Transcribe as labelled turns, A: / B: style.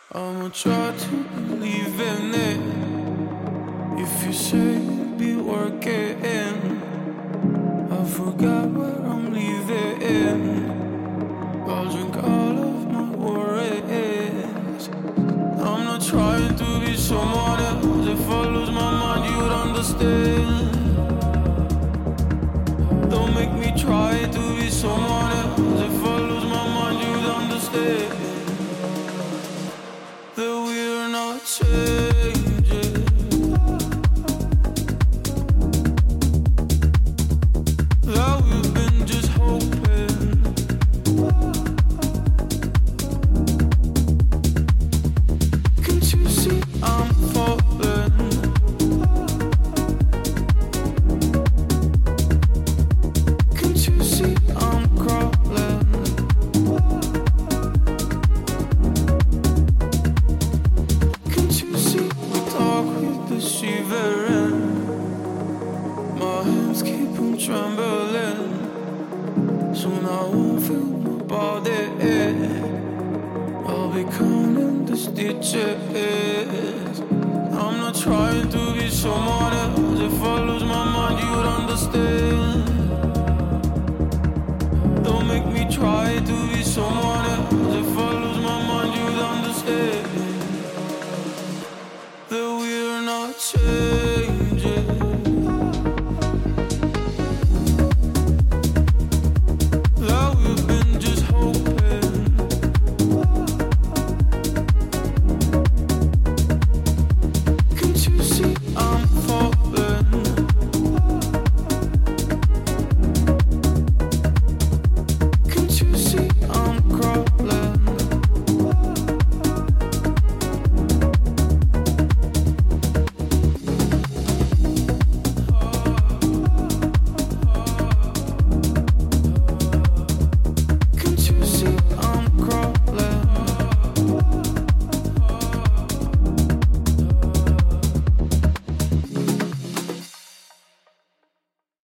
A: I'ma try to believe in it. If you say you'll be working, I forgot where I'm leaving. I'll drink all of my worries. I'm not trying to be someone else. If I lose my mind, you'd understand. Don't make me try to be someone else. If I lose my mind, you'd understand that we're not changing. That we've been just hoping. Can't you see I'm falling? Can't you see I'm crawling? Can't you see the dark with the shivering? My hands keep on trembling. Soon I won't feel my body. I'll be counting the stitches. I'm not trying to be someone